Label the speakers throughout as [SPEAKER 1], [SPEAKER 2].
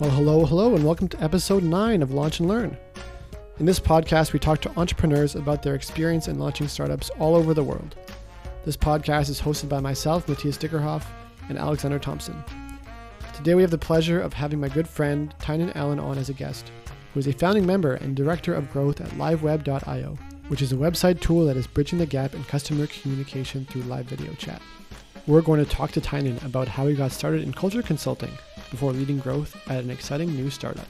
[SPEAKER 1] Well, hello, and welcome to episode 9 of Launch and Learn. In this podcast, we talk to entrepreneurs about their experience in launching startups all over the world. This podcast is hosted by myself, Matthias Dickerhoff, and Alexander Thompson. Today, we have the pleasure of having my good friend, Tynan Allen, on as a guest, who is a founding member and director of growth at liveweb.io, which is a website tool that is bridging the gap in customer communication through live video chat. We're going to talk to Tynan about how he got started in culture consulting before leading growth at an exciting new startup.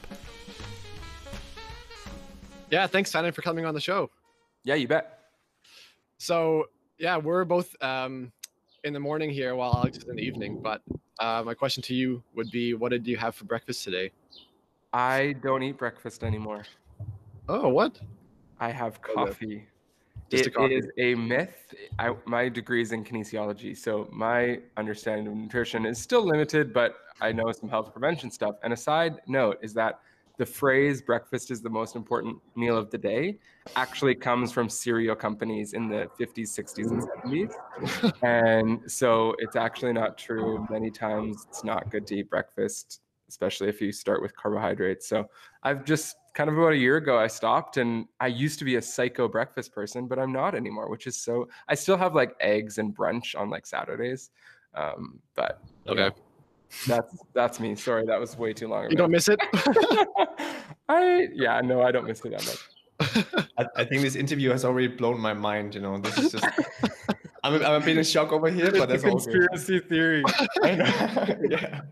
[SPEAKER 1] Yeah, thanks, Tynan, for coming on the show.
[SPEAKER 2] Yeah, you bet.
[SPEAKER 1] So, yeah, we're both in the morning here while Alex is in the evening. But my question to you would be, what did you have for breakfast today?
[SPEAKER 2] I don't eat breakfast anymore.
[SPEAKER 1] Oh, what?
[SPEAKER 2] I have coffee.
[SPEAKER 1] Just a coffee.
[SPEAKER 2] It is a myth. My degree is in kinesiology, so my understanding of nutrition is still limited, but I know some health prevention stuff. And a side note is that the phrase breakfast is the most important meal of the day actually comes from cereal companies in the 50s, 60s, and 70s. And so it's actually not true. Many times it's not good to eat breakfast, especially if you start with carbohydrates. So I've just kind of about a year ago, I stopped, and I used to be a psycho breakfast person, but I'm not anymore, which is so, I still have like eggs and brunch on like Saturdays. But
[SPEAKER 1] okay.
[SPEAKER 2] That's me. Sorry, that was way too long ago.
[SPEAKER 1] You don't miss it?
[SPEAKER 2] I don't miss it that much.
[SPEAKER 3] I think this interview has already blown my mind. You know, this is just, I'm a bit in shock over here, but that's all good.
[SPEAKER 2] Conspiracy theory.
[SPEAKER 3] I know. Yeah.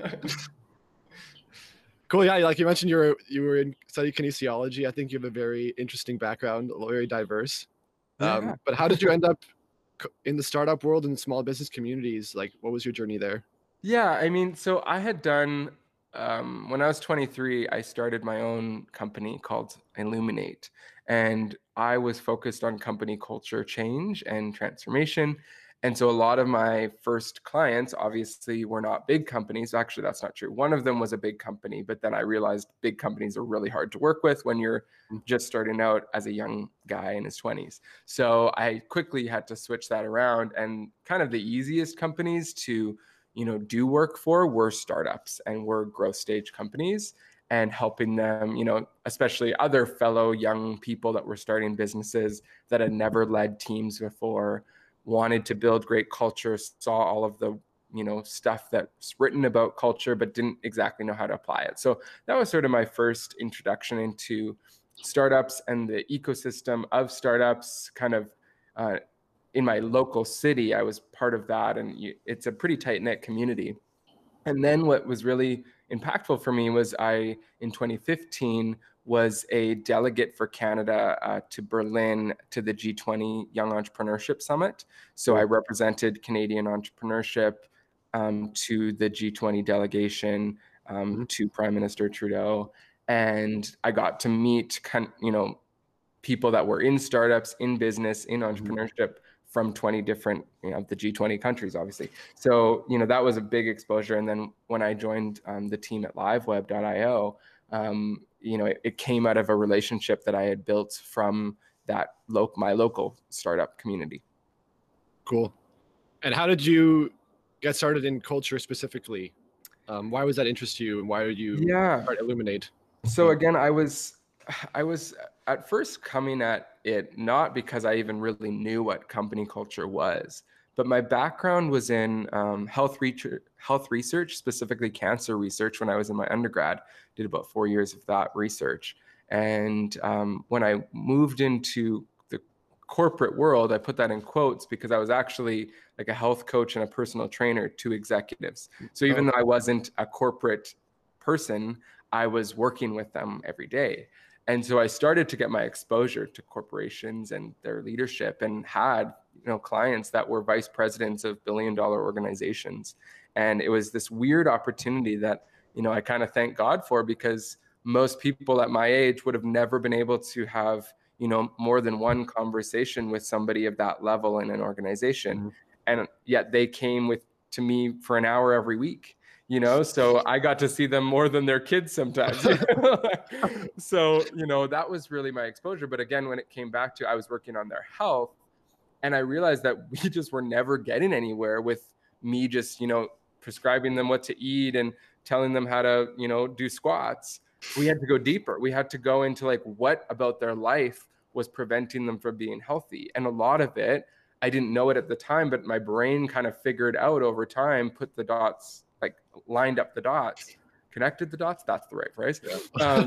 [SPEAKER 1] Cool. Yeah, like you mentioned, you were in studying kinesiology. I think you have a very interesting background, very diverse.
[SPEAKER 2] Yeah.
[SPEAKER 1] But how did you end up in the startup world and small business communities? Like, what was your journey there?
[SPEAKER 2] Yeah, I mean, so I had done, when I was 23, I started my own company called Illuminate, and I was focused on company culture change and transformation. And so a lot of my first clients obviously were not big companies. Actually, that's not true. One of them was a big company, but then I realized big companies are really hard to work with when you're just starting out as a young guy in his 20s. So I quickly had to switch that around, and kind of the easiest companies to do work for were startups and were growth stage companies, and helping them, especially other fellow young people that were starting businesses that had never led teams before, wanted to build great culture, saw all of the, stuff that's written about culture, but didn't exactly know how to apply it. So that was sort of my first introduction into startups and the ecosystem of startups, kind of, in my local city. I was part of that, and it's a pretty tight-knit community. And then what was really impactful for me was in 2015, was a delegate for Canada to Berlin to the G20 Young Entrepreneurship Summit. So I represented Canadian entrepreneurship to the G20 delegation, to Prime Minister Trudeau. And I got to meet people that were in startups, in business, in entrepreneurship, from 20 different, the G20 countries, obviously. So, that was a big exposure. And then when I joined the team at liveweb.io, it came out of a relationship that I had built from that my local startup community.
[SPEAKER 1] Cool. And how did you get started in culture specifically? Why was that interest you, and why did you start Illuminate?
[SPEAKER 2] So again, I was at first coming at it not because I even really knew what company culture was, but my background was in health research, specifically cancer research. When I was in my undergrad, did about 4 years of that research. And when I moved into the corporate world, I put that in quotes because I was actually like a health coach and a personal trainer to executives. So even though I wasn't a corporate person, I was working with them every day. And so I started to get my exposure to corporations and their leadership, and had, clients that were vice presidents of billion-dollar organizations. And it was this weird opportunity that, I kind of thank God for, because most people at my age would have never been able to have, more than one conversation with somebody of that level in an organization. And yet they came to me for an hour every week. So I got to see them more than their kids sometimes. So, that was really my exposure. But again, when it came back to, I was working on their health, and I realized that we just were never getting anywhere with me just, prescribing them what to eat and telling them how to, do squats. We had to go deeper. We had to go into like what about their life was preventing them from being healthy. And a lot of it, I didn't know it at the time, but my brain kind of figured out over time, put the dots, like lined up the dots, connected the dots. That's the right phrase. Yeah.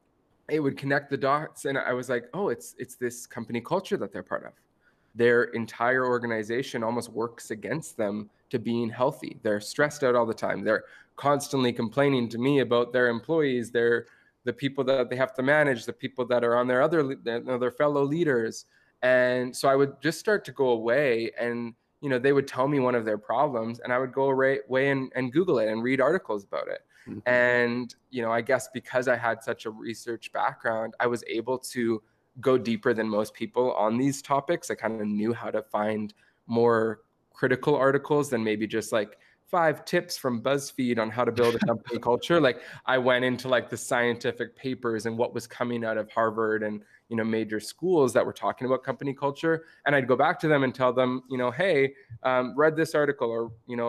[SPEAKER 2] It would connect the dots. And I was like, oh, it's this company culture that they're part of. Their entire organization almost works against them to being healthy. They're stressed out all the time. They're constantly complaining to me about their employees. They're the people that they have to manage, the people that are on their fellow leaders. And so I would just start to go away, and they would tell me one of their problems, and I would go away and Google it and read articles about it. Mm-hmm. And I guess because I had such a research background, I was able to go deeper than most people on these topics. I kind of knew how to find more critical articles than maybe just like 5 tips from BuzzFeed on how to build a company culture. Like I went into like the scientific papers and what was coming out of Harvard and, major schools that were talking about company culture. And I'd go back to them and tell them, hey, read this article, or,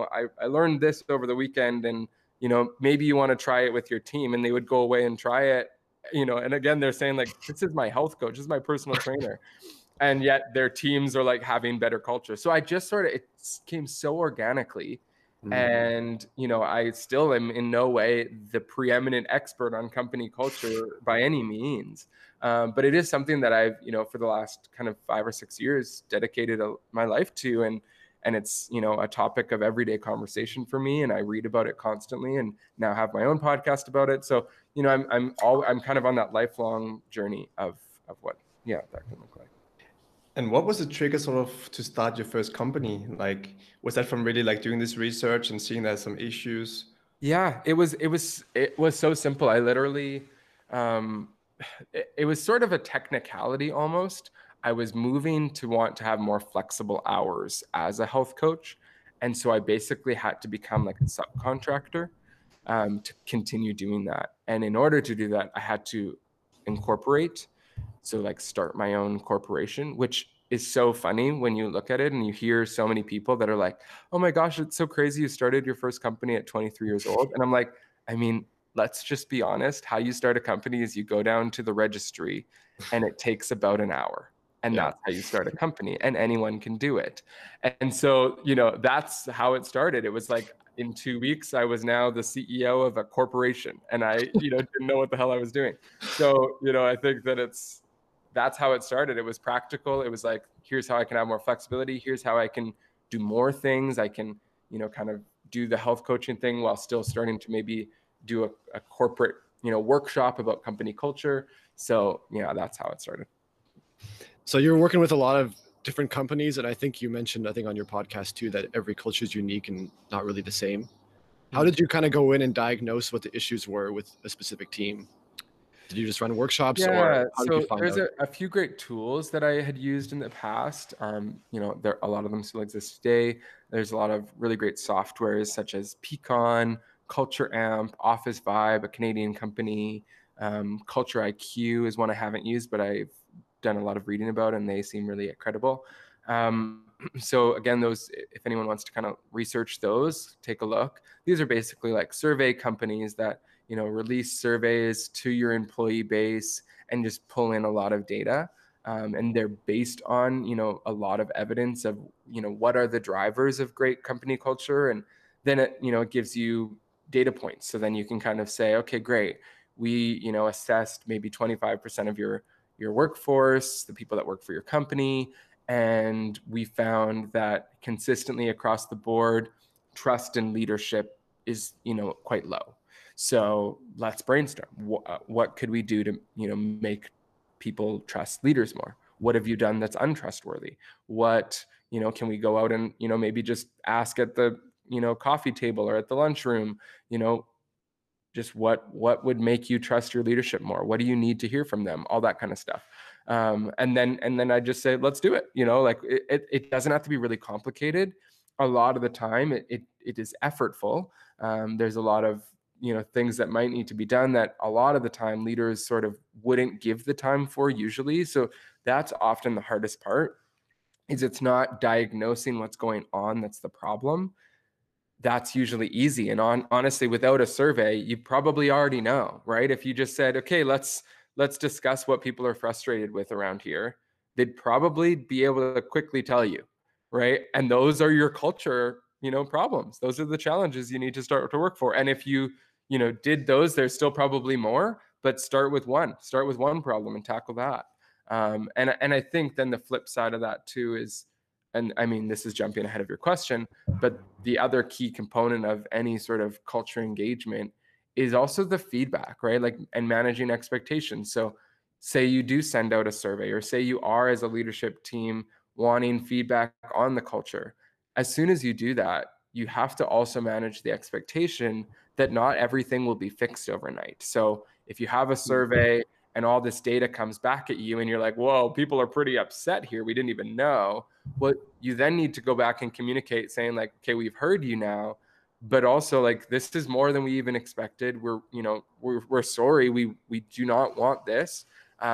[SPEAKER 2] I learned this over the weekend, and, maybe you want to try it with your team. And they would go away and try it, and again, they're saying like, this is my health coach, this is my personal trainer. And yet their teams are like having better culture. So I just it came so organically. And, I still am in no way the preeminent expert on company culture by any means. But it is something that I've, for the last kind of 5 or 6 years dedicated my life to. And it's, a topic of everyday conversation for me. And I read about it constantly, and now have my own podcast about it. So, I'm kind of on that lifelong journey of what, that can look like.
[SPEAKER 3] And what was the trigger sort of to start your first company? Like, was that from really like doing this research and seeing there's some issues?
[SPEAKER 2] Yeah, it was so simple. I literally, it was sort of a technicality almost. I was moving to want to have more flexible hours as a health coach. And so I basically had to become like a subcontractor to continue doing that. And in order to do that, I had to incorporate. So like start my own corporation, which is so funny when you look at it and you hear so many people that are like, oh my gosh, it's so crazy you started your first company at 23 years old. And I'm like, I mean, let's just be honest. How you start a company is you go down to the registry and it takes about an hour. And that's how you start a company, and anyone can do it. And so, that's how it started. It was like in 2 weeks, I was now the CEO of a corporation, and I, didn't know what the hell I was doing. So, I think that that's how it started. It was practical. It was like, here's how I can have more flexibility. Here's how I can do more things. I can, kind of do the health coaching thing while still starting to maybe do a corporate, workshop about company culture. So, that's how it started.
[SPEAKER 1] So you're working with a lot of different companies, and I think you mentioned, on your podcast too, that every culture is unique and not really the same. How did you kind of go in and diagnose what the issues were with a specific team? Did you just run workshops, or how did you find out?
[SPEAKER 2] There's a few great tools that I had used in the past. A lot of them still exist today. There's a lot of really great softwares such as Peakon, Culture Amp, Office Vibe, a Canadian company. Culture IQ is one I haven't used, but I've done a lot of reading about, and they seem really credible. So again, those, if anyone wants to kind of research those, take a look. These are basically like survey companies that, release surveys to your employee base and just pull in a lot of data. And they're based on, a lot of evidence of, what are the drivers of great company culture. And then it gives you data points. So then you can kind of say, okay, great. We, assessed maybe 25% of your workforce, the people that work for your company. And we found that consistently across the board, trust and leadership is, quite low. So let's brainstorm. What could we do to, make people trust leaders more? What have you done that's untrustworthy? What, can we go out and, maybe just ask at the, coffee table or at the lunchroom, just what would make you trust your leadership more? What do you need to hear from them? All that kind of stuff. And then I just say, let's do it. It doesn't have to be really complicated. A lot of the time it is effortful. There's a lot of, things that might need to be done that a lot of the time leaders sort of wouldn't give the time for usually. So that's often the hardest part, is it's not diagnosing what's going on that's the problem. that's usually easy. And honestly, without a survey, you probably already know, right? If you just said, okay, let's discuss what people are frustrated with around here, they'd probably be able to quickly tell you, right? And those are your culture, problems. Those are the challenges you need to start to work for. And if you, did those, there's still probably more, but start with one problem and tackle that. And I think then the flip side of that too is, and I mean, this is jumping ahead of your question, but the other key component of any sort of culture engagement is also the feedback, right? Like, and managing expectations. So say you do send out a survey, or say you are, as a leadership team, wanting feedback on the culture. As soon as you do that, you have to also manage the expectation that not everything will be fixed overnight. So if you have a survey and all this data comes back at you and you're like, whoa, people are pretty upset here, we didn't even know. Well, you then need to go back and communicate, saying like, okay, we've heard you now, but also like, this is more than we even expected. We're sorry. We do not want this.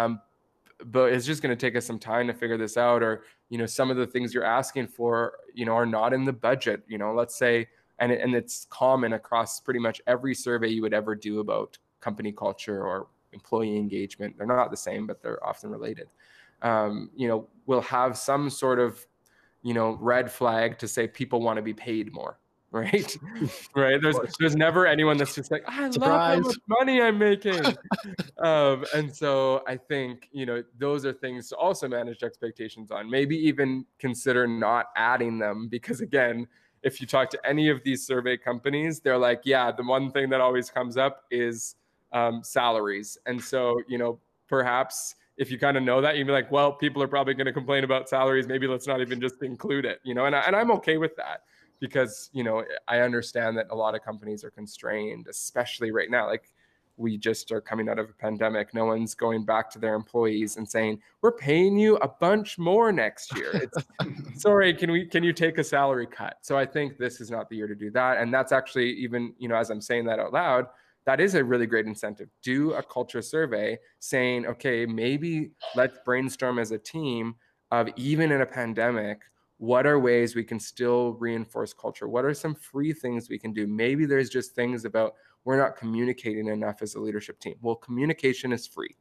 [SPEAKER 2] But it's just going to take us some time to figure this out. Or, some of the things you're asking for, are not in the budget, let's say, and it's common across pretty much every survey you would ever do about company culture or employee engagement. They're not the same, but they're often related. We'll have some sort of, red flag to say people want to be paid more, right? Right. There's never anyone that's just like, I love how much money I'm making. And so I think, those are things to also manage expectations on. Maybe even consider not adding them, because again, if you talk to any of these survey companies, they're like, yeah, the one thing that always comes up is salaries. And so, perhaps if you kind of know that, you'd be like, well, people are probably going to complain about salaries. Maybe let's not even just include it, and I'm okay with that, because, I understand that a lot of companies are constrained, especially right now. Like, we just are coming out of a pandemic. No one's going back to their employees and saying, we're paying you a bunch more next year. It's sorry, can you take a salary cut? So I think this is not the year to do that. And that's actually, even, as I'm saying that out loud, that is a really great incentive. Do a culture survey saying, okay, maybe let's brainstorm as a team of, even in a pandemic, what are ways we can still reinforce culture? What are some free things we can do? Maybe there's just things about, we're not communicating enough as a leadership team. Well, communication is free.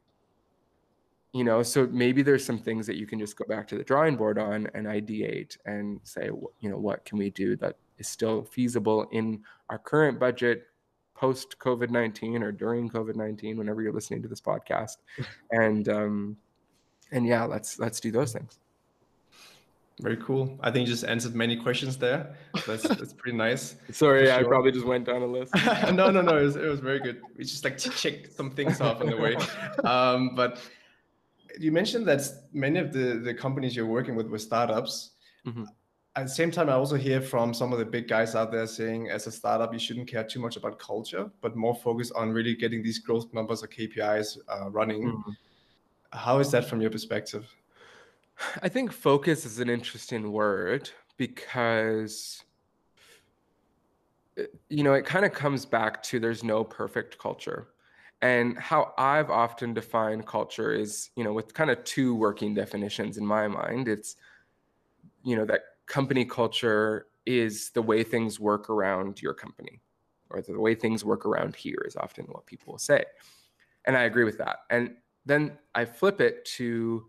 [SPEAKER 2] So maybe there's some things that you can just go back to the drawing board on and ideate and say, what can we do that is still feasible in our current budget, post COVID-19 or during COVID-19, whenever you're listening to this podcast. And yeah, let's do those things.
[SPEAKER 3] Very cool. I think you just answered many questions there. That's pretty nice.
[SPEAKER 2] Sorry, sure. I probably just went down a list.
[SPEAKER 3] No. It was very good. We just like to check some things off on the way. But you mentioned that many of the companies you're working with were startups. Mm-hmm. At the same time, I also hear from some of the big guys out there saying, as a startup, you shouldn't care too much about culture, but more focus on really getting these growth numbers or KPIs running. Mm-hmm. How is that from your perspective?
[SPEAKER 2] I think focus is an interesting word, because, it kind of comes back to, there's no perfect culture. And how I've often defined culture is, with kind of two working definitions in my mind. It's, that company culture is the way things work around your company, or the way things work around here, is often what people will say. And I agree with that. And then I flip it to,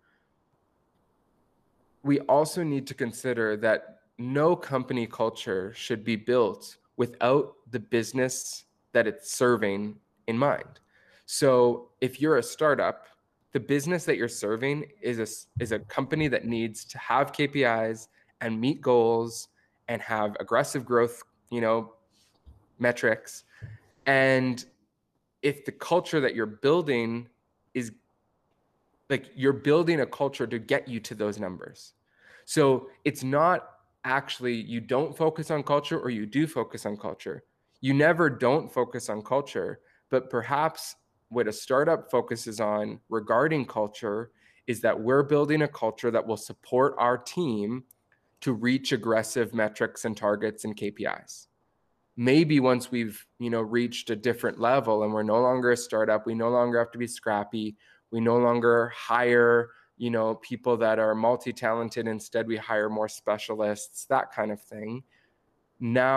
[SPEAKER 2] we also need to consider that no company culture should be built without the business that it's serving in mind. So if you're a startup, the business that you're serving is a company that needs to have KPIs and meet goals and have aggressive growth, metrics. And if the culture that you're building is like, you're building a culture to get you to those numbers. So it's not actually, you don't focus on culture or you do focus on culture. You never don't focus on culture, but perhaps what a startup focuses on regarding culture is that we're building a culture that will support our team to reach aggressive metrics and targets and KPIs. Maybe once we've, reached a different level and we're no longer a startup, we no longer have to be scrappy. We no longer hire, people that are multi-talented. Instead, we hire more specialists, that kind of thing. Now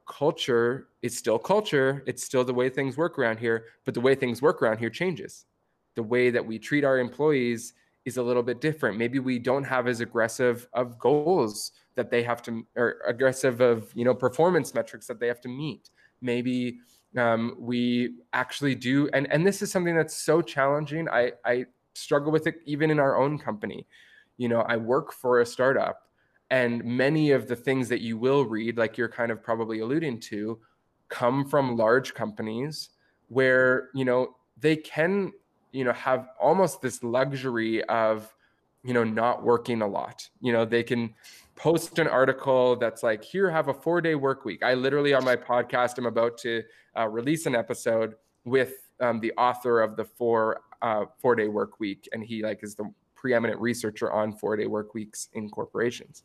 [SPEAKER 2] culture is still culture. It's still the way things work around here, but the way things work around here changes. The way that we treat our employees is a little bit different. Maybe we don't have as aggressive of goals that they have to, or aggressive of, performance metrics that they have to meet. Maybe we actually do. And this is something that's so challenging. I struggle with it even in our own company. I work for a startup, and many of the things that you will read, like you're kind of probably alluding to, come from large companies where, they can, have almost this luxury of, not working a lot. They can post an article that's like, here, have a 4-day work week. I literally, on my podcast, I'm about to release an episode with the author of the 4-day work week. And he is the preeminent researcher on 4-day work weeks in corporations.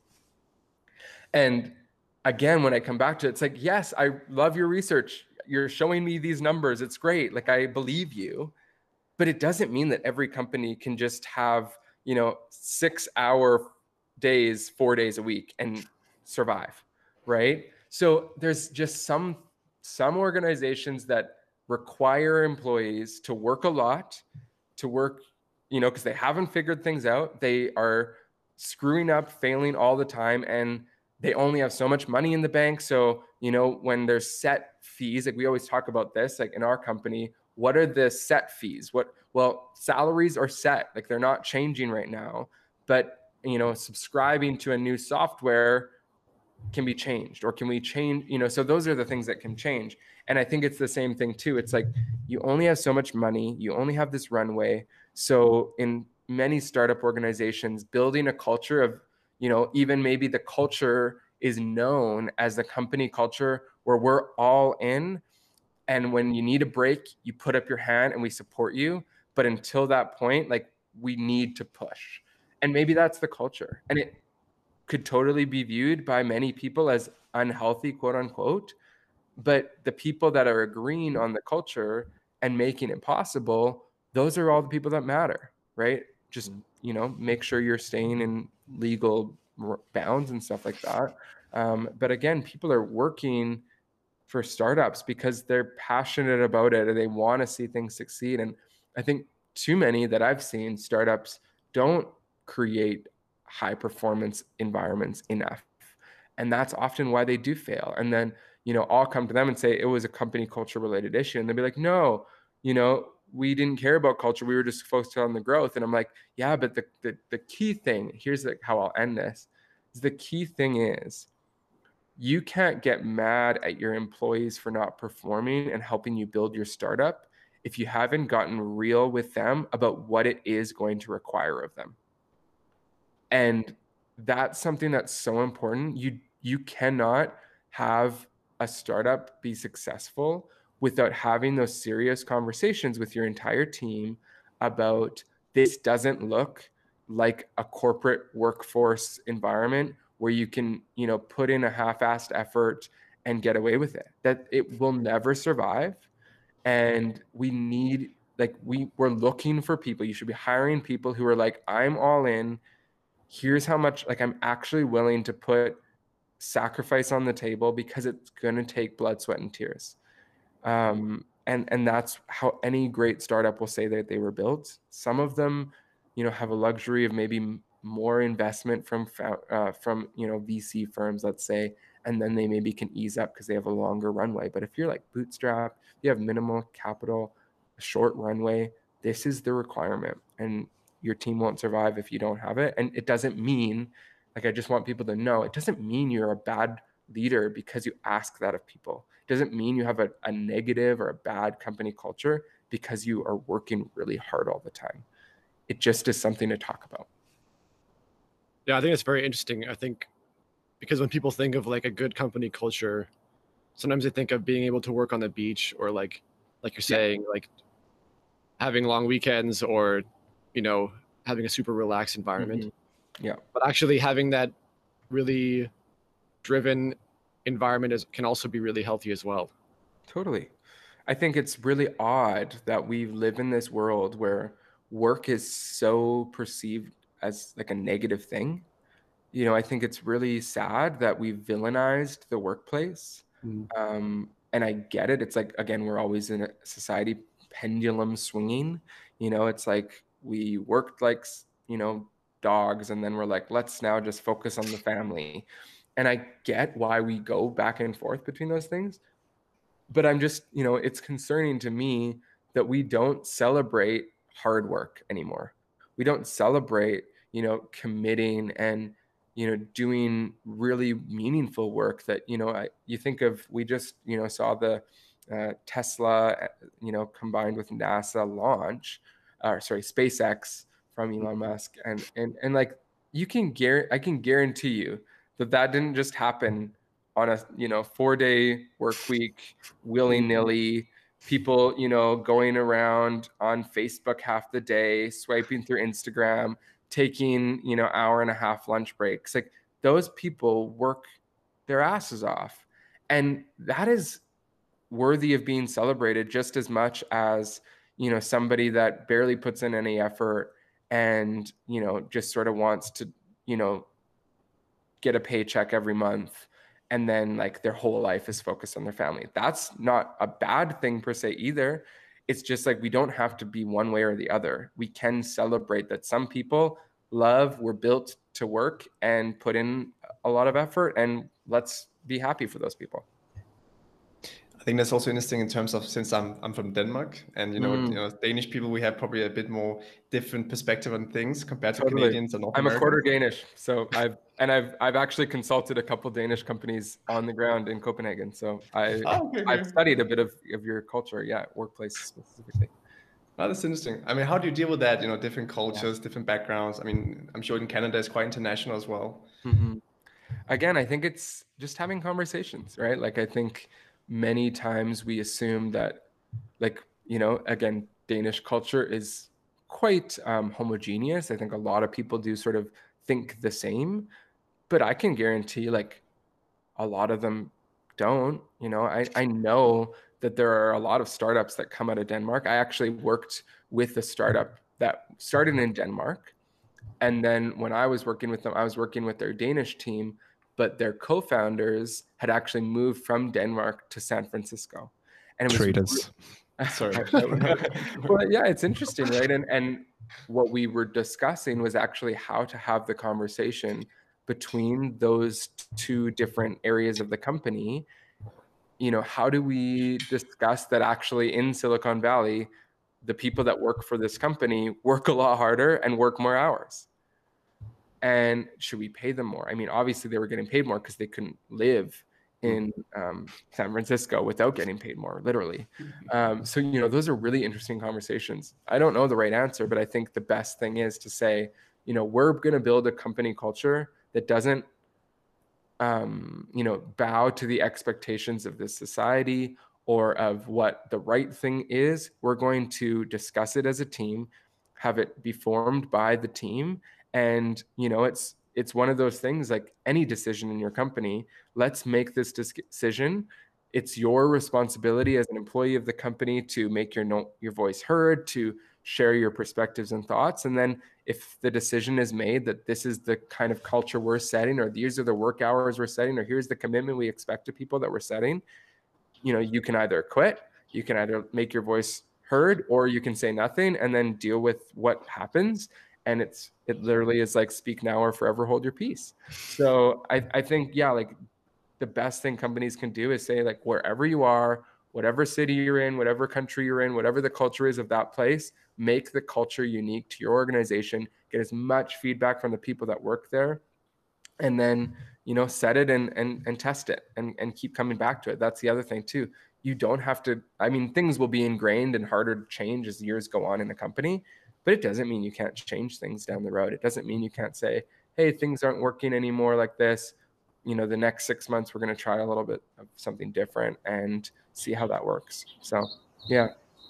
[SPEAKER 2] And again, when I come back to it, it's like, yes, I love your research. You're showing me these numbers. It's great. I believe you. But it doesn't mean that every company can just have, 6-hour days, 4 days a week and survive, right? So there's just some organizations that require employees to work a lot, to work, because they haven't figured things out. They are screwing up, failing all the time, and they only have so much money in the bank. So, when there's set fees, we always talk about this, in our company, what are the set fees? Well, salaries are set, they're not changing right now, but, subscribing to a new software can be changed, or can we change, so those are the things that can change. And I think it's the same thing too. It's you only have so much money, you only have this runway. So in many startup organizations, building a culture of, even maybe the culture is known as the company culture where we're all in. And when you need a break, you put up your hand and we support you. But until that point, we need to push. And maybe that's the culture. And it could totally be viewed by many people as unhealthy, quote unquote. But the people that are agreeing on the culture and making it possible, those are all the people that matter, right? Just, make sure you're staying in legal bounds and stuff like that. But again, people are working for startups because they're passionate about it and they want to see things succeed. And I think too many that I've seen startups don't create high performance environments enough. And that's often why they do fail. And then, I'll come to them and say it was a company culture related issue. And they'll be like, no, we didn't care about culture. We were just focused on the growth. And I'm like, yeah, but the key thing, here's how I'll end this, is the key thing is you can't get mad at your employees for not performing and helping you build your startup if you haven't gotten real with them about what it is going to require of them. And that's something that's so important. You cannot have a startup be successful without having those serious conversations with your entire team about this doesn't look like a corporate workforce environment where you can, put in a half-assed effort and get away with it. That it will never survive. And we need, we're looking for people. You should be hiring people who are like, I'm all in. Here's how much, I'm actually willing to put sacrifice on the table because it's going to take blood, sweat, and tears. And that's how any great startup will say that they were built. Some of them, have a luxury of maybe more investment from VC firms, let's say, and then they maybe can ease up because they have a longer runway. But if you're bootstrap, you have minimal capital, a short runway, this is the requirement, and your team won't survive if you don't have it. And it doesn't mean, I just want people to know, it doesn't mean you're a bad leader because you ask that of people. It doesn't mean you have a negative or a bad company culture because you are working really hard all the time. It just is something to talk about.
[SPEAKER 1] Yeah, I think it's very interesting. I think because when people think of a good company culture, sometimes they think of being able to work on the beach or like you're saying, having long weekends or, having a super relaxed environment.
[SPEAKER 2] Mm-hmm. Yeah.
[SPEAKER 1] But actually having that really driven environment can also be really healthy as well.
[SPEAKER 2] Totally. I think it's really odd that we live in this world where work is so perceived as a negative thing. I think it's really sad that we've villainized the workplace. And I get it. It's like, again, we're always in a society pendulum swinging. It's like we worked like, dogs, and then we're like, let's now just focus on the family. And I get why we go back and forth between those things. But I'm just, it's concerning to me that we don't celebrate hard work anymore. We don't celebrate, committing and, doing really meaningful work that, you think of, we just, saw the Tesla, combined with NASA launch, SpaceX from Elon Musk. And like, I can guarantee you that didn't just happen on a 4-day work week, willy-nilly, people going around on Facebook half the day, swiping through Instagram, taking hour and a half lunch breaks. Like, those people work their asses off, and that is worthy of being celebrated just as much as somebody that barely puts in any effort and just sort of wants to get a paycheck every month, and then like their whole life is focused on their family. That's not a bad thing per se either. It's just like, we don't have to be one way or the other. We can celebrate that some people were built to work and put in a lot of effort, and let's be happy for those people.
[SPEAKER 3] I think that's also interesting in terms of, since I'm from Denmark, and Danish people, we have probably a bit more different perspective on things compared to Canadians and North
[SPEAKER 2] I'm
[SPEAKER 3] Americans.
[SPEAKER 2] a quarter Danish, so I've actually consulted a couple Danish companies on the ground in Copenhagen. So I've studied a bit of your culture, workplace specifically.
[SPEAKER 3] Oh, that's interesting. I mean, how do you deal with that? Different cultures, different backgrounds. I mean, I'm sure in Canada it's quite international as well.
[SPEAKER 2] Again, I think it's just having conversations, right? Like, I think many times we assume that, like, again, Danish culture is quite homogeneous. I think a lot of people do sort of think the same, but I can guarantee, like, a lot of them don't. I know that there are a lot of startups that come out of Denmark. I actually worked with a startup that started in Denmark, and then when I was working with them, I was working with their Danish team, but their co-founders had actually moved from Denmark to San Francisco. And it was
[SPEAKER 3] traitors. Sorry.
[SPEAKER 2] Well, yeah, it's interesting, right? And what we were discussing was actually how to have the conversation between those two different areas of the company. How do we discuss that actually in Silicon Valley, the people that work for this company work a lot harder and work more hours? And should we pay them more? I mean, obviously they were getting paid more because they couldn't live in San Francisco without getting paid more, literally. So, those are really interesting conversations. I don't know the right answer, but I think the best thing is to say, we're going to build a company culture that doesn't, bow to the expectations of this society or of what the right thing is. We're going to discuss it as a team, have it be formed by the team. And, it's one of those things, like any decision in your company, let's make this decision. It's your responsibility as an employee of the company to make your voice heard, to share your perspectives and thoughts. And then if the decision is made that this is the kind of culture we're setting, or these are the work hours we're setting, or here's the commitment we expect of people that we're setting, you can either quit, you can either make your voice heard, or you can say nothing and then deal with what happens. And it literally is like, speak now or forever hold your peace. So I think, like, the best thing companies can do is say, like, wherever you are, whatever city you're in, whatever country you're in, whatever the culture is of that place, make the culture unique to your organization, get as much feedback from the people that work there, and then, set it and test it and keep coming back to it. That's the other thing too. You don't have to, things will be ingrained and harder to change as years go on in a company, but it doesn't mean you can't change things down the road. It doesn't mean you can't say, hey, things aren't working anymore like this. The next 6 months, we're going to try a little bit of something different and see how that works. So, yeah.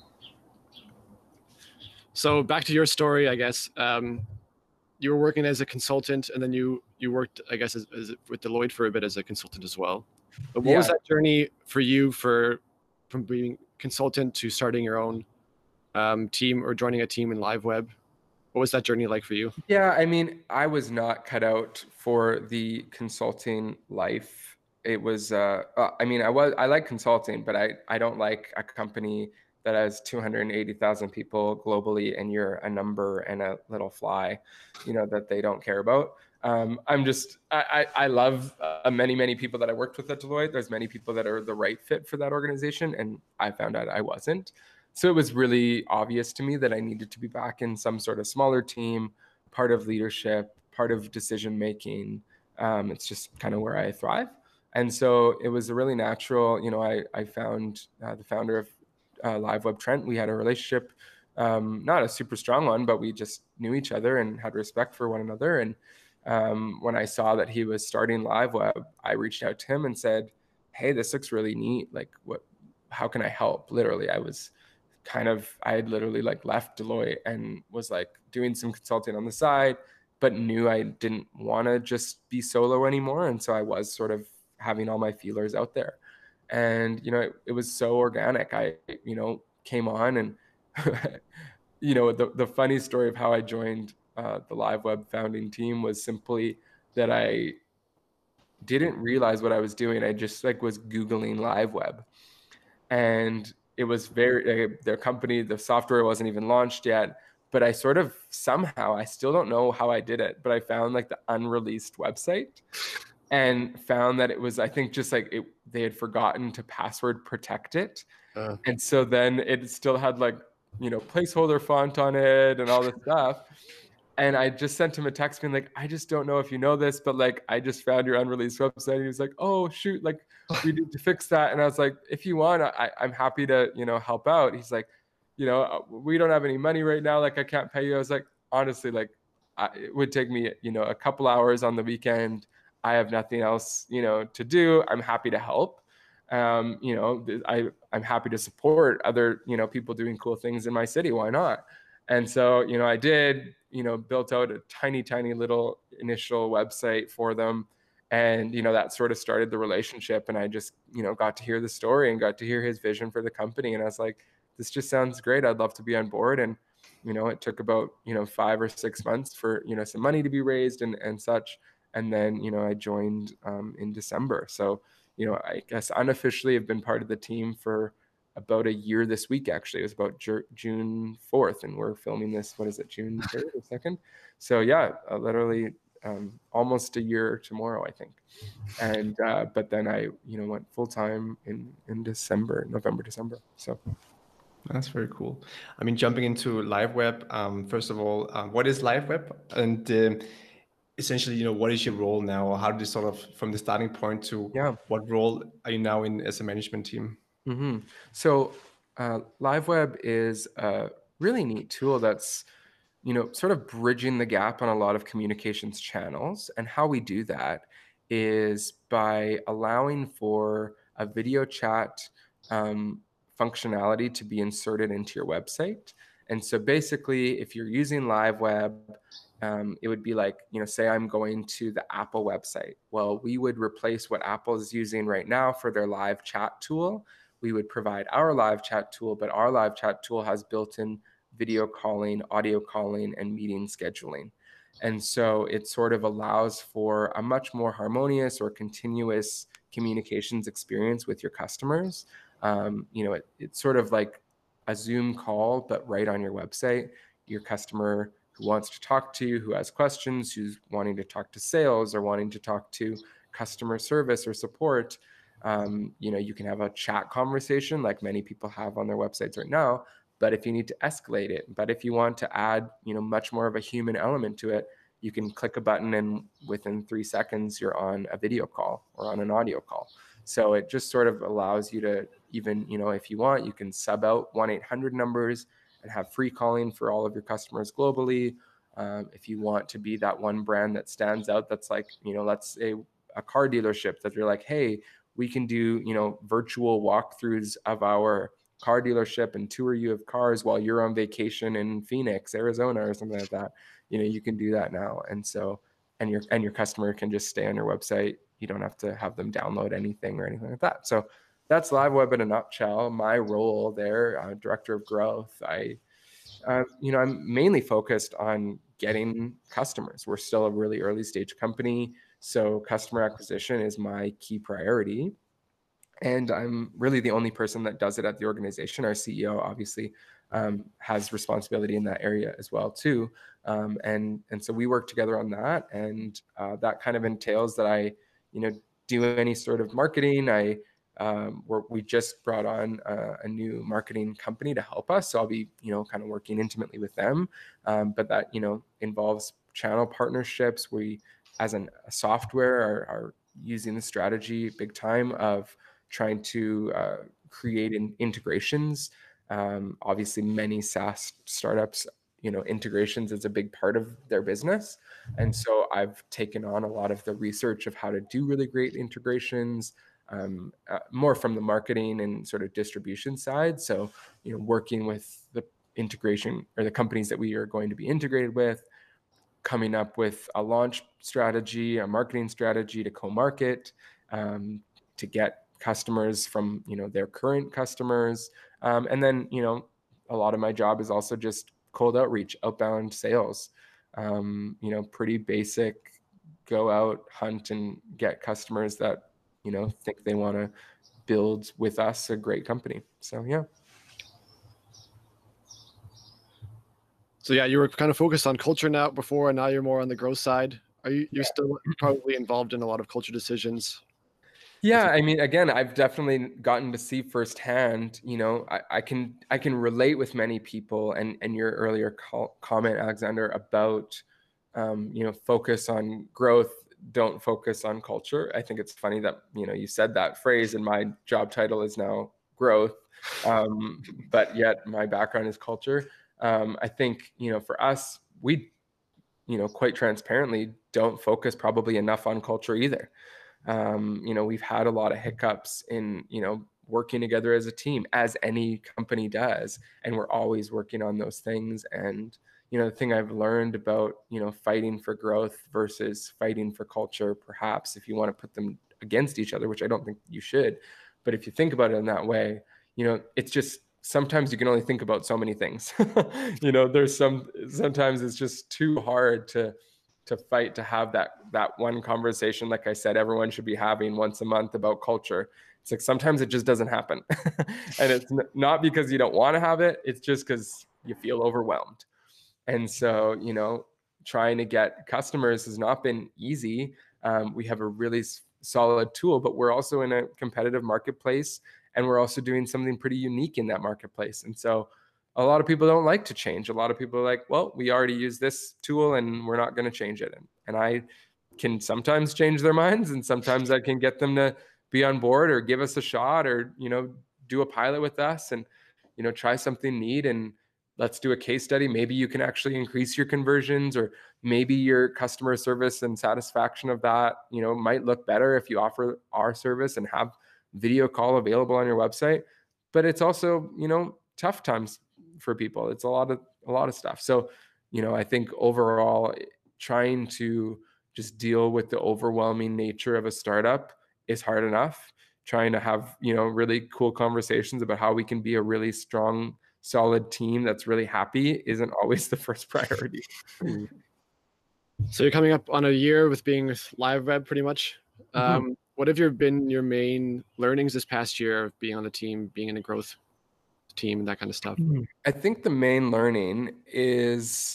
[SPEAKER 1] So back to your story, I guess. You were working as a consultant, and then you worked, I guess, as with Deloitte for a bit as a consultant as well. But what was that journey for you from being consultant to starting your own team or joining a team in LiveWeb? What was that journey like for you?
[SPEAKER 2] Yeah, I was not cut out for the consulting life it was, I mean, I like consulting, but I don't like a company that has 280,000 people globally and you're a number and a little fly, that they don't care about. I love many people that I worked with at Deloitte. There's many people that are the right fit for that organization, and I found out I wasn't. So it was really obvious to me that I needed to be back in some sort of smaller team, part of leadership, part of decision making. It's just kind of where I thrive. And so it was a really natural, I found the founder of LiveWeb, Trent. We had a relationship, not a super strong one, but we just knew each other and had respect for one another. And when I saw that he was starting LiveWeb, I reached out to him and said, hey, this looks really neat. Like, how can I help? Literally, I had literally like left Deloitte and was like doing some consulting on the side, but knew I didn't want to just be solo anymore. And so I was sort of having all my feelers out there. And, it was so organic. I, came on and, the funny story of how I joined the LiveWeb founding team was simply that I didn't realize what I was doing. I just was Googling LiveWeb, and it was their company, the software wasn't even launched yet, but I sort of somehow, I still don't know how I did it, but I found the unreleased website and found that it was, I think, just they had forgotten to password protect it. And so then it still had placeholder font on it and all this stuff. And I just sent him a text being like, I just don't know if you know this, but I just found your unreleased website. And he was like, oh shoot, we need to fix that. And I was like, if you want, I'm happy to, help out. He's like, we don't have any money right now. I can't pay you. I was like, honestly, it would take me, a couple hours on the weekend. I have nothing else, to do. I'm happy to help. I'm happy to support other, people doing cool things in my city. Why not? And so, I did, built out a tiny little initial website for them. And, that sort of started the relationship. And I just, got to hear the story and got to hear his vision for the company. And I was like, this just sounds great. I'd love to be on board. And, it took about, 5 or 6 months for, some money to be raised and such. And then, I joined in December. So, I guess unofficially I've been part of the team for about a year this week. Actually, it was about June 4th, and we're filming this, what is it, June 3rd or 2nd? So yeah, literally almost a year tomorrow, I think. And but then I went full-time in November, December. So
[SPEAKER 3] that's very cool. I mean, jumping into LiveWeb, first of all, what is LiveWeb? And essentially, what is your role now? Or how did you sort of, from the starting point to what role are you now in as a management team?
[SPEAKER 2] Mm-hmm. So LiveWeb is a really neat tool that's, sort of bridging the gap on a lot of communications channels. And how we do that is by allowing for a video chat functionality to be inserted into your website. And so basically, if you're using LiveWeb, it would be say I'm going to the Apple website. Well, we would replace what Apple is using right now for their live chat tool. We would provide our live chat tool, but our live chat tool has built-in video calling, audio calling, and meeting scheduling. And so it sort of allows for a much more harmonious or continuous communications experience with your customers. It's sort of like a Zoom call, but right on your website. Your customer who wants to talk to you, who has questions, who's wanting to talk to sales or wanting to talk to customer service or support, you can have a chat conversation like many people have on their websites right now. But if you need to escalate it, but if you want to add, much more of a human element to it, you can click a button and within 3 seconds, you're on a video call or on an audio call. So it just sort of allows you to even, if you want, you can sub out 1-800 numbers and have free calling for all of your customers globally. If you want to be that one brand that stands out, that's let's say a car dealership that you're like, hey, we can do, virtual walkthroughs of our car dealership and tour you of cars while you're on vacation in Phoenix, Arizona, or something like that. You can do that now. And so, and your customer can just stay on your website. You don't have to have them download anything or anything like that. So that's LiveWeb in a nutshell. My role there, director of growth, I'm mainly focused on getting customers. We're still a really early stage company. So customer acquisition is my key priority. And I'm really the only person that does it at the organization. Our CEO obviously has responsibility in that area as well too. And so we work together on that. And that kind of entails that I, do any sort of marketing. We just brought on a new marketing company to help us. So I'll be, kind of working intimately with them. But that, involves channel partnerships. We, as a software, are using the strategy big time of trying to create integrations. Obviously, many SaaS startups, integrations is a big part of their business. And so I've taken on a lot of the research of how to do really great integrations, more from the marketing and sort of distribution side. So, working with the integration or the companies that we are going to be integrated with, coming up with a launch strategy, a marketing strategy to co-market, to get customers from, their current customers. And then, a lot of my job is also just cold outreach, outbound sales, pretty basic, go out, hunt and get customers that, think they want to build with us a great company. So, yeah.
[SPEAKER 1] So yeah, you were kind of focused on culture now before, and now you're more on the growth side. You're still probably involved in a lot of culture decisions?
[SPEAKER 2] Yeah, I mean, again, I've definitely gotten to see firsthand. I can relate with many people, and your earlier comment, Alexander, about focus on growth, don't focus on culture. I think it's funny that you said that phrase, and my job title is now growth, but yet my background is culture. I think for us, we quite transparently don't focus probably enough on culture either. We've had a lot of hiccups in, working together as a team, as any company does. And we're always working on those things. And, the thing I've learned about, fighting for growth versus fighting for culture, perhaps if you want to put them against each other, which I don't think you should. But if you think about it in that way, it's just, sometimes you can only think about so many things. Sometimes it's just too hard to fight to have that one conversation, like I said, everyone should be having once a month about culture. It's like sometimes it just doesn't happen. And it's not because you don't want to have it, it's just because you feel overwhelmed. And so, trying to get customers has not been easy. We have a really solid tool, but we're also in a competitive marketplace, and we're also doing something pretty unique in that marketplace. And so a lot of people don't like to change. A lot of people are like, well, we already use this tool and we're not going to change it. And I can sometimes change their minds, and sometimes I can get them to be on board or give us a shot, or, do a pilot with us and, try something neat, and let's do a case study. Maybe you can actually increase your conversions, or maybe your customer service and satisfaction of that, might look better if you offer our service and have video call available on your website. But it's also, tough times for people. It's a lot of stuff. So, I think overall, trying to just deal with the overwhelming nature of a startup is hard enough. Trying to have, really cool conversations about how we can be a really strong, solid team that's really happy isn't always the first priority.
[SPEAKER 1] So you're coming up on a year with being with LiveWeb pretty much. What have been your main learnings this past year of being on the team, being in a growth team, and that kind of stuff?
[SPEAKER 2] I think the main learning is,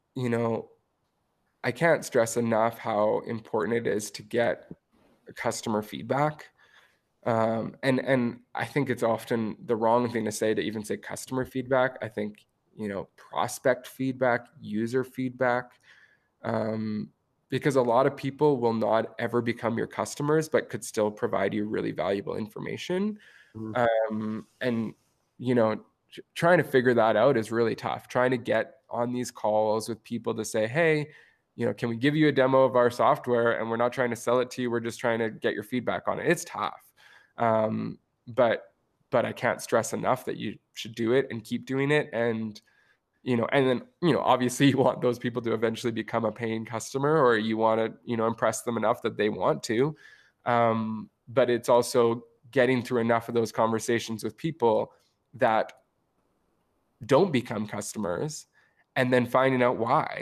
[SPEAKER 2] I can't stress enough how important it is to get customer feedback. And I think it's often the wrong thing to say, to even say customer feedback. I think, prospect feedback, user feedback, because a lot of people will not ever become your customers, but could still provide you really valuable information. And, trying to figure that out is really tough. Trying to get on these calls with people to say, hey, can we give you a demo of our software? And we're not trying to sell it to you. We're just trying to get your feedback on it. It's tough. But I can't stress enough that you should do it and keep doing it. And, and then, obviously you want those people to eventually become a paying customer, or you want to, impress them enough that they want to. But it's also getting through enough of those conversations with people that don't become customers, and then finding out why,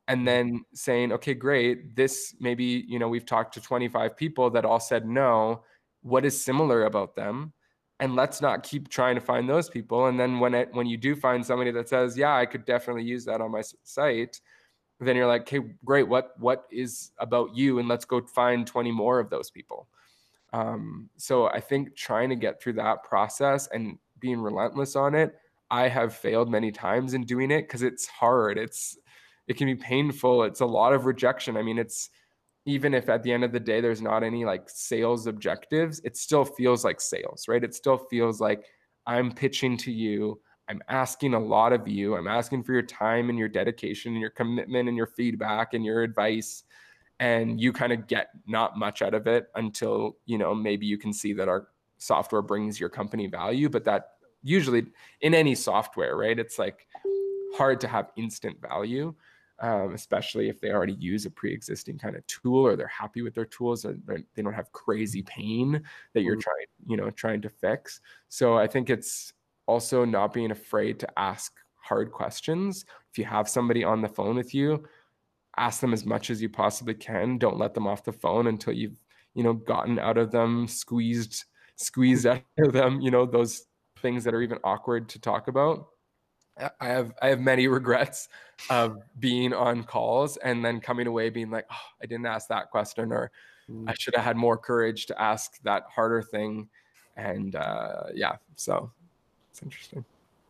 [SPEAKER 2] and then saying, okay, great, this maybe, we've talked to 25 people that all said no. What is similar about them? And let's not keep trying to find those people. And then when you do find somebody that says, yeah, I could definitely use that on my site, then you're like, okay, great. What is about you? And let's go find 20 more of those people. So I think trying to get through that process and being relentless on it, I have failed many times in doing it because it's hard. It can be painful. It's a lot of rejection. I mean, even if at the end of the day, there's not any like sales objectives, it still feels like sales, right? It still feels like I'm pitching to you. I'm asking a lot of you. I'm asking for your time and your dedication and your commitment and your feedback and your advice. And you kind of get not much out of it until, maybe you can see that our software brings your company value. But that usually in any software, right? It's like hard to have instant value. Especially if they already use a pre-existing kind of tool, or they're happy with their tools, or they don't have crazy pain that you're trying to fix. So I think it's also not being afraid to ask hard questions. If you have somebody on the phone with you, ask them as much as you possibly can. Don't let them off the phone until you've, gotten out of them, squeezed out of them, those things that are even awkward to talk about. I have many regrets of being on calls and then coming away being like, oh, I didn't ask that question, or I should have had more courage to ask that harder thing. And so it's interesting.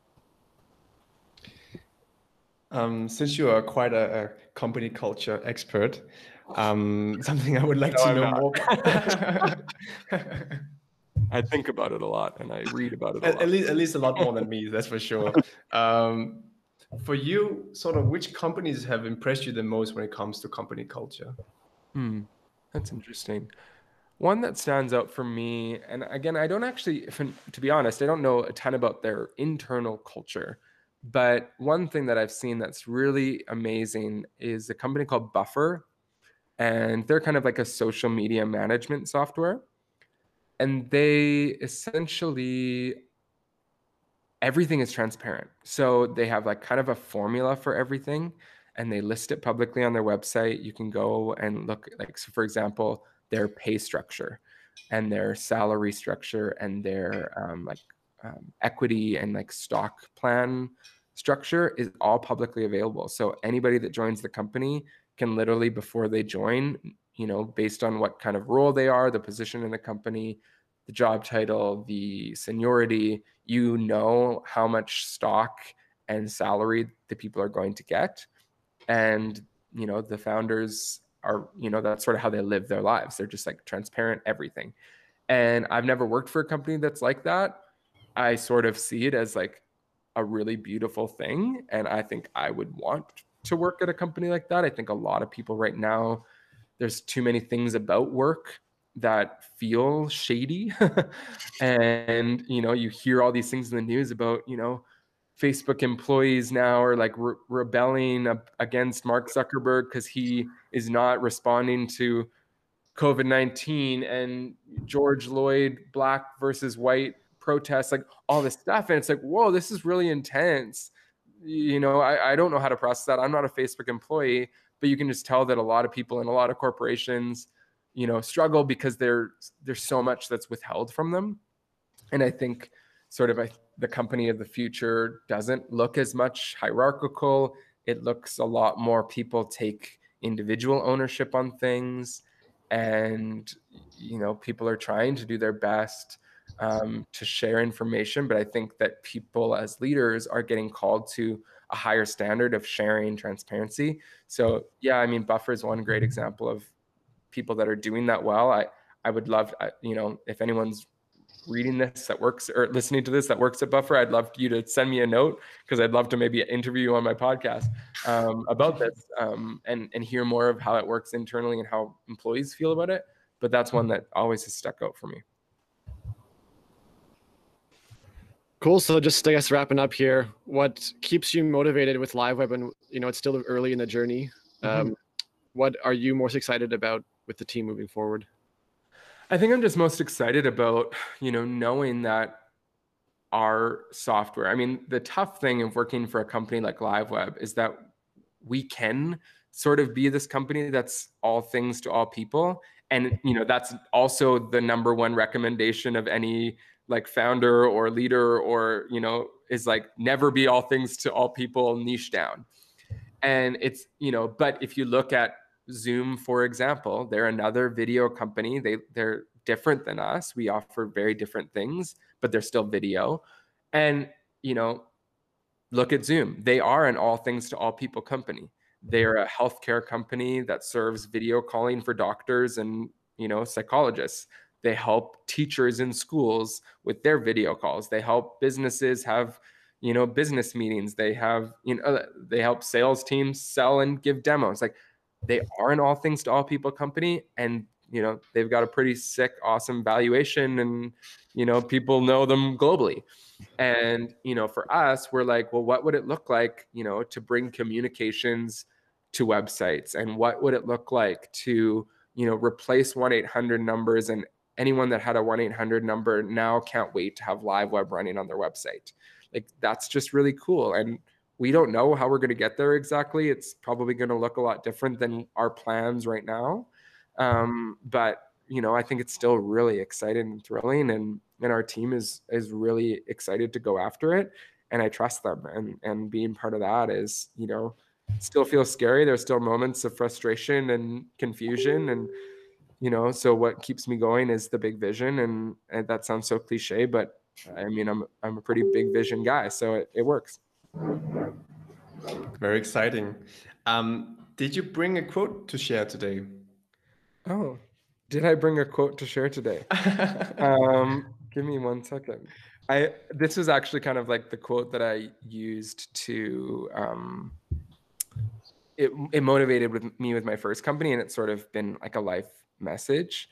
[SPEAKER 3] Since you are quite a company culture expert, something I would like to know more.
[SPEAKER 2] I think about it a lot and I read about it a lot.
[SPEAKER 3] At least a lot more than me, that's for sure. For you, sort of which companies have impressed you the most when it comes to company culture?
[SPEAKER 2] That's interesting. One that stands out for me, and again, I don't actually, to be honest, I don't know a ton about their internal culture, but one thing that I've seen that's really amazing is a company called Buffer, and they're kind of like a social media management software. And they essentially, everything is transparent. So they have like kind of a formula for everything, and they list it publicly on their website. You can go and look, like, so for example, their pay structure and their salary structure and their equity and like stock plan structure is all publicly available. So anybody that joins the company can literally, before they join, based on what kind of role they are, the position in the company, the job title, the seniority, how much stock and salary the people are going to get. And, the founders are, that's sort of how they live their lives. They're just like transparent, everything. And I've never worked for a company that's like that. I sort of see it as like a really beautiful thing. And I think I would want to work at a company like that. I think a lot of people right now, there's too many things about work that feel shady. And, you hear all these things in the news about, Facebook employees now are like rebelling against Mark Zuckerberg because he is not responding to COVID-19 and George Floyd Black versus white protests, like all this stuff. And it's like, whoa, this is really intense. I don't know how to process that. I'm not a Facebook employee, but you can just tell that a lot of people in a lot of corporations, struggle because there's so much that's withheld from them. And I think sort of the company of the future doesn't look as much hierarchical. It looks a lot more people take individual ownership on things. And, people are trying to do their best to share information. But I think that people as leaders are getting called to a higher standard of sharing transparency. So, yeah, I mean, Buffer is one great example of people that are doing that well. I would love, if anyone's reading this that works or listening to this that works at Buffer, I'd love you to send me a note, because I'd love to maybe interview you on my podcast about this and hear more of how it works internally and how employees feel about it. But that's one that always has stuck out for me.
[SPEAKER 1] Cool. So just, I guess, wrapping up here, what keeps you motivated with LiveWeb? And, it's still early in the journey. What are you most excited about with the team moving forward?
[SPEAKER 2] I think I'm just most excited about, knowing that our software, I mean, the tough thing of working for a company like LiveWeb is that we can sort of be this company that's all things to all people. And, that's also the number one recommendation of any like founder or leader, or, is like never be all things to all people, niche down. And it's, but if you look at Zoom, for example, they're another video company. They're different than us. We offer very different things, but they're still video. And, look at Zoom. They are an all things to all people company. They're a healthcare company that serves video calling for doctors and, psychologists. They help teachers in schools with their video calls. They help businesses have, business meetings. They have, they help sales teams sell and give demos. Like, they are an all things to all people company, and, they've got a pretty sick, awesome valuation, and, people know them globally. And, for us, we're like, well, what would it look like, to bring communications to websites? And what would it look like to, replace 1-800 numbers? And anyone that had a 1-800 number now can't wait to have live web running on their website. Like, that's just really cool. And we don't know how we're going to get there exactly. It's probably going to look a lot different than our plans right now. But, I think it's still really exciting and thrilling. And our team is really excited to go after it. And I trust them. And being part of that is, still feels scary. There's still moments of frustration and confusion. And, so what keeps me going is the big vision. And that sounds so cliche, but I mean, I'm a pretty big vision guy, so it works.
[SPEAKER 3] Very exciting. Did you bring a quote to share today?
[SPEAKER 2] Oh, did I bring a quote to share today? Give me 1 second. This was actually kind of like the quote that I used to, it motivated me with my first company, and it's sort of been like a life message.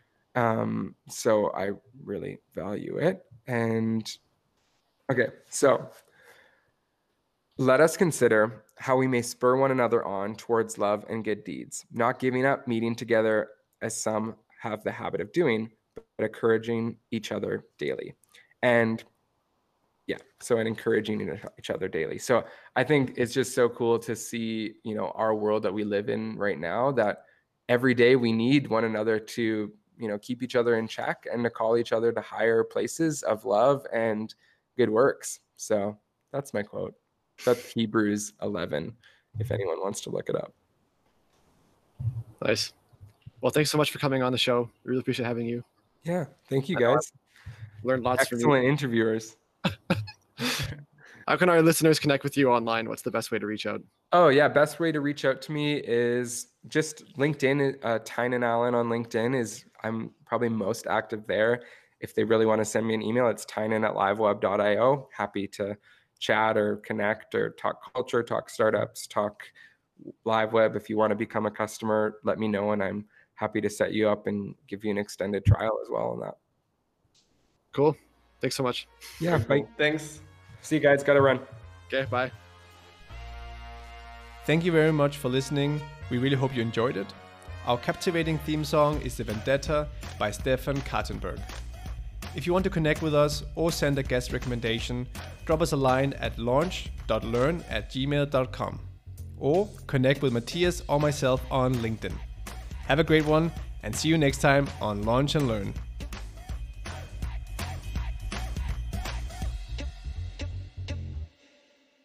[SPEAKER 2] So I really value it. And okay, so let us consider how we may spur one another on towards love and good deeds, not giving up meeting together as some have the habit of doing, but encouraging each other daily. And and encouraging each other daily. So I think it's just so cool to see, our world that we live in right now, that every day we need one another to, keep each other in check and to call each other to higher places of love and good works. So that's my quote. That's Hebrews 11, if anyone wants to look it up.
[SPEAKER 1] Nice. Well, thanks so much for coming on the show. I really appreciate having you.
[SPEAKER 2] Yeah. Thank you, guys.
[SPEAKER 1] Learned lots from you.
[SPEAKER 2] Excellent interviewers.
[SPEAKER 1] How can our listeners connect with you online? What's the best way to reach out?
[SPEAKER 2] Oh, yeah. Best way to reach out to me is just LinkedIn. Tynan Allen on LinkedIn I'm probably most active there. If they really want to send me an email, it's tynan@liveweb.io. Happy to chat or connect or talk culture, talk startups, talk live web. If you want to become a customer, let me know, and I'm happy to set you up and give you an extended trial as well on that.
[SPEAKER 1] Cool. Thanks so much.
[SPEAKER 2] Yeah. Bye.
[SPEAKER 3] Thanks.
[SPEAKER 2] See you guys. Got to run.
[SPEAKER 1] Okay. Bye.
[SPEAKER 3] Thank you very much for listening. We really hope you enjoyed it. Our captivating theme song is The Vendetta by Stefan Kartenberg. If you want to connect with us or send a guest recommendation, drop us a line at launch.learn@gmail.com or connect with Matthias or myself on LinkedIn. Have a great one, and see you next time on Launch and Learn.